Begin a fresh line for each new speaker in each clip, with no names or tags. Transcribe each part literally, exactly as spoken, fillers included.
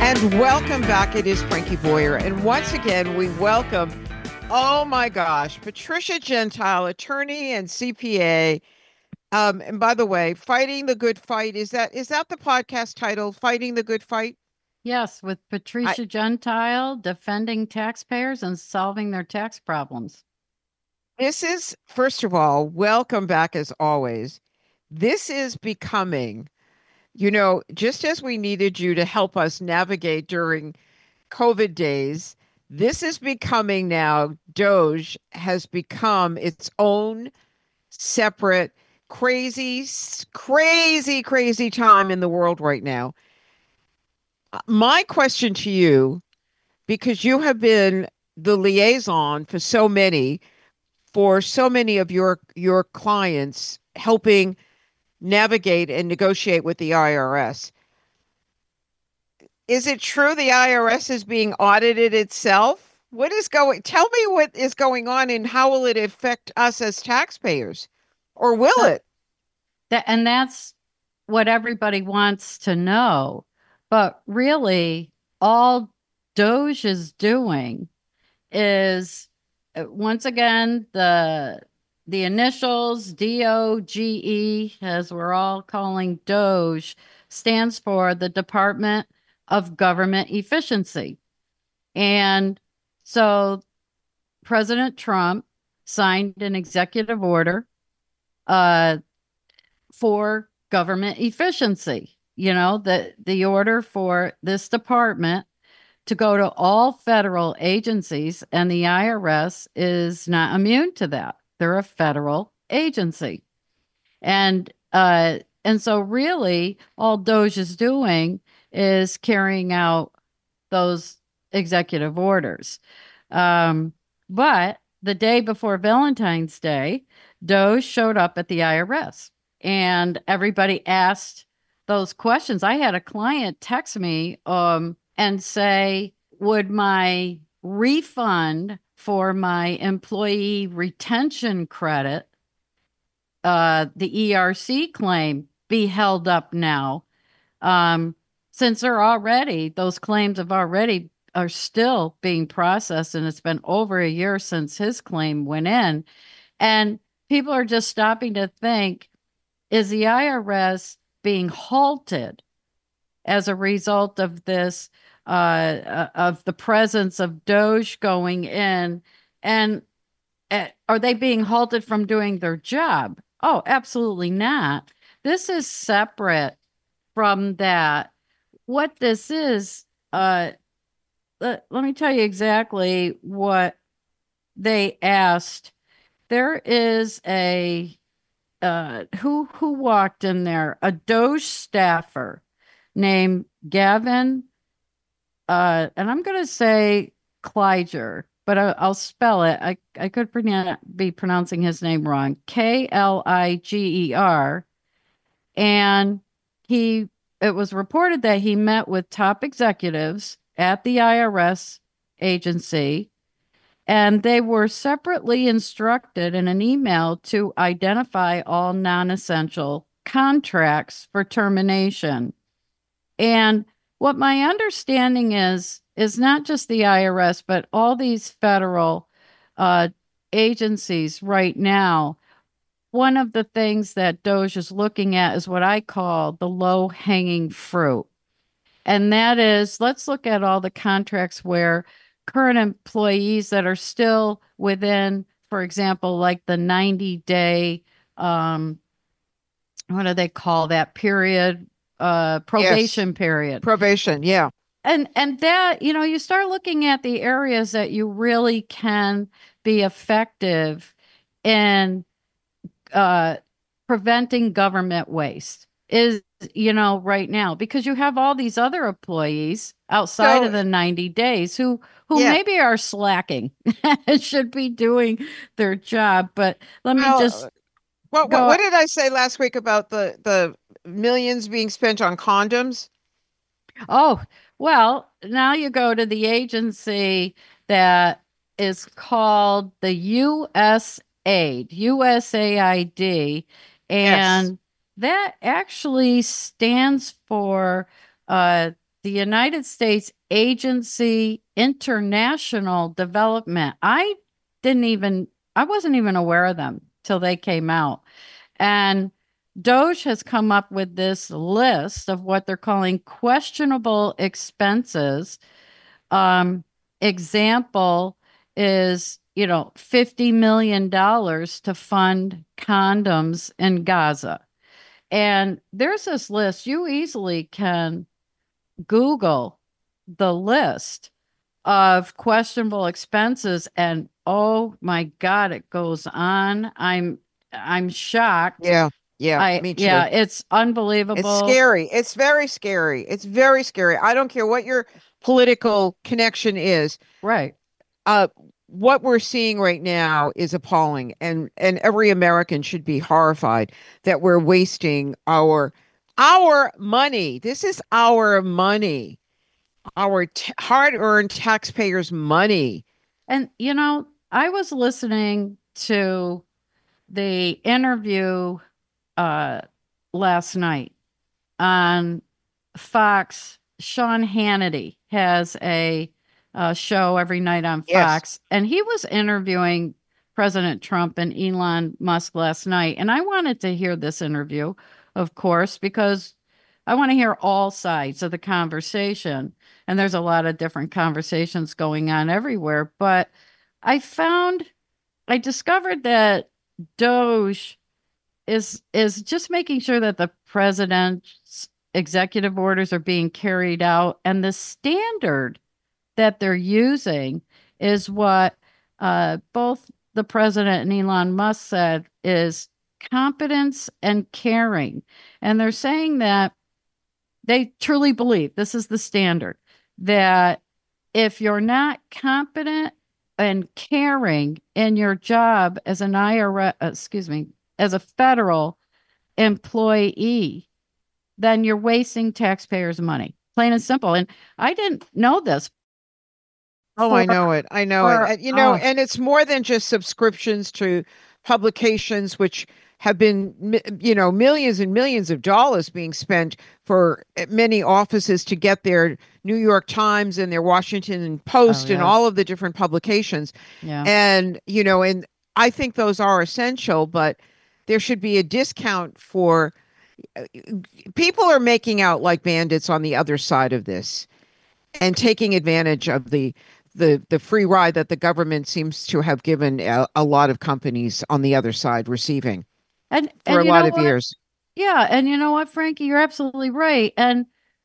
And welcome back. It is Frankie Boyer. And once again, we welcome, oh my gosh, Patricia Gentile, attorney and C P A. Um, and by the way, Fighting the Good Fight, is that is that the podcast title, Fighting the Good Fight?
Yes, with
I,
Patricia Gentile, defending taxpayers and solving their tax problems.
this is, first of all, welcome back as always. This is becoming, you know, just as we needed you to help us navigate during COVID days, this is becoming now, Doge has become its own separate, crazy, s- crazy, crazy time in the world right now. Uh, My question to you, because you have been the liaison for so many, for so many of your your clients, helping navigate and negotiate with the I R S. Is it true the I R S is being audited itself? What is going, tell me what is going on and how will it affect us as taxpayers? Or will
That,
it?
that and that's what everybody wants to know. But really, all Doge is doing is uh, once again the the initials D O G E, as we're all calling Doge, stands for the Department of Government Efficiency. And so President Trump signed an executive order uh, for government efficiency. You know, the, the order for this department to go to all federal agencies, and the I R S is not immune to that. They're a federal agency. And uh, and so really all Doge is doing is carrying out those executive orders. Um, but the day before Valentine's Day, Doge showed up at the I R S and everybody asked those questions. I had a client text me um, and say, would my refund for my employee retention credit, uh, the E R C claim, be held up now? Um, since they're already, those claims have already are still being processed, and it's been over a year since his claim went in. And people are just stopping to think, is the I R S being halted as a result of this, uh, uh, of the presence of Doge going in? And uh, are they being halted from doing their job? Oh, absolutely not. This is separate from that. What this is, uh, let, let me tell you exactly what they asked. There is a uh, who who walked in there, a Doge staffer named Gavin, uh, and I'm going to say Kleiger, but I, I'll spell it. I I could pronoun- be pronouncing his name wrong. K L I G E R, and he it was reported that he met with top executives at the I R S agency, and they were separately instructed in an email to identify all non-essential contracts for termination. And what my understanding is is not just the I R S, but all these federal uh, agencies right now. One of the things that Doge is looking at is what I call the low hanging fruit. And that is, let's look at all the contracts where current employees that are still within, for example, like the ninety day, um, what do they call that period? Uh,
Yes.
probation period.
Probation. Yeah.
And and that, you know, you start looking at the areas that you really can be effective in uh, preventing government waste is, you know, right now, because you have all these other employees outside
So,
of the ninety days who who
yeah.
maybe are slacking and should be doing their job. But let me
Well,
just
what what
go.
what did I say last week about the the millions being spent on condoms?
Oh, well, now you go to the agency that is called the U S Aid, U S A I D,
Yes.
and that actually stands for uh, the United States Agency International Development. I didn't even, I wasn't even aware of them till they came out. And Doge has come up with this list of what they're calling questionable expenses. Um, example is, you know, fifty million dollars to fund condoms in Gaza. And there's this list. You easily can Google the list of questionable expenses, and oh my God, it goes on. I'm I'm shocked.
Yeah, yeah,
I
me
Yeah,
too.
it's
It's
unbelievable.
scary. It's very scary. It's very scary. I don't care what your political connection is.
Right.
Uh, what we're seeing right now is appalling, and and every American should be horrified that we're wasting our our money. This is our money, our t hard-earned taxpayers' money.
And you know, I was listening to the interview uh last night on Fox. Sean Hannity has a, uh show every night on
Yes.
Fox, and he was interviewing President Trump and Elon Musk last night. And I wanted to hear this interview, of course, because I want to hear all sides of the conversation. And there's a lot of different conversations going on everywhere. But I found, I discovered that Doge is is just making sure that the president's executive orders are being carried out, and the standard that they're using is what uh, both the president and Elon Musk said is competence and caring. And they're saying that they truly believe this is the standard, that if you're not competent and caring in your job as an I R S, excuse me, as a federal employee, then you're wasting taxpayers' money. Plain and simple. And I didn't know this
Oh,
for
I know it. I know it.
for
And, you know,
oh
and it's more than just subscriptions to publications, which have been, mi- you know, millions and millions of dollars being spent for uh, many offices to get their New York Times and their Washington
oh
Post and
yeah,
all of the different publications.
yeah.
And, you know, and I think those are essential, but there should be a discount for uh, people are making out like bandits on the other side of this and taking advantage of the the the free ride that the government seems to have given a, a lot of companies on the other side receiving
And
for
and
a
you
lot
know
of
what?
years.
Yeah, and you know what, Frankie, you're absolutely right. And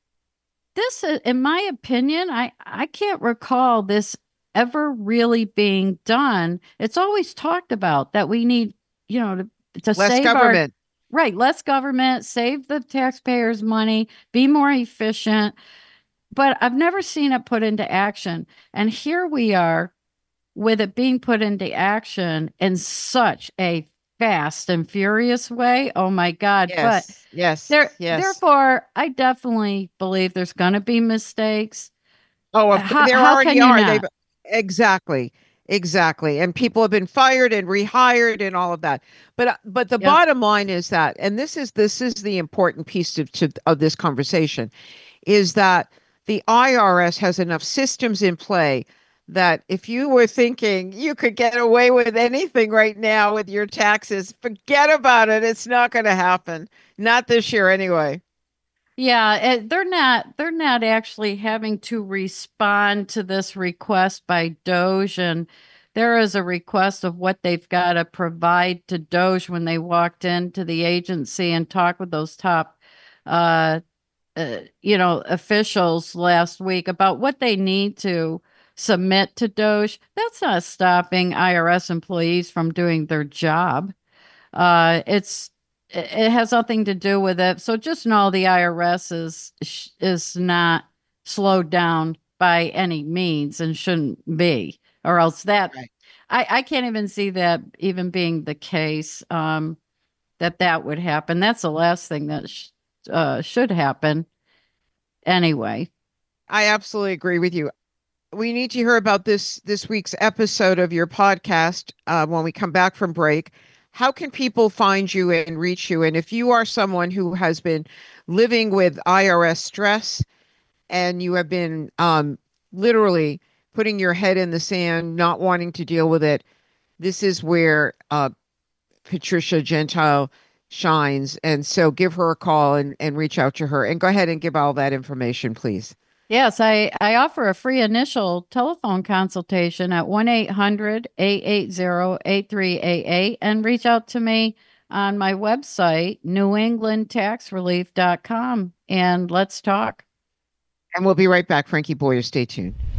this, uh, in my opinion, I I can't recall this ever really being done. It's always talked about that we need, you know, to to
Less
save our
government.
right, less government, save the taxpayers' money, be more efficient. But I've never seen it put into action. And here we are with it being put into action in such a fast and furious way. Oh my God. But
Yes, yes,
there,
yes.
therefore, I definitely believe there's going to be mistakes.
Oh, of course,
How,
there
how can
already
you
are. They've
not?
exactly, exactly, and people have been fired and rehired and all of that. But uh, but the
Yep.
bottom line is that, and this is this is the important piece of to, of this conversation, is that the I R S has enough systems in play that if you were thinking you could get away with anything right now with your taxes, forget about it. It's not going to happen. Not this year anyway.
Yeah, eh, they're not they're not actually having to respond to this request by Doge, and there is a request of what they've got to provide to Doge when they walked into the agency and talked with those top uh, uh you know officials last week about what they need to submit to Doge. That's not stopping I R S employees from doing their job. Uh, it's it it has nothing to do with it. So just know the I R S is is not slowed down by any means and shouldn't be, or else that
Right.
I I can't even see that even being the case. Um, that that would happen. That's the last thing that sh uh, should happen anyway.
I absolutely agree with you. We need to hear about this this week's episode of your podcast uh, when we come back from break. How can people find you and reach you? And if you are someone who has been living with I R S stress and you have been um, literally putting your head in the sand, not wanting to deal with it, this is where uh, Patricia Gentile shines. And so give her a call and, and reach out to her and go ahead and give all that information, please.
Yes, I, I offer a free initial telephone consultation at one eight hundred, eight eight zero, eight three eight eight and reach out to me on my website, new england tax relief dot com, and let's talk.
And we'll be right back. Frankie Boyer, stay tuned.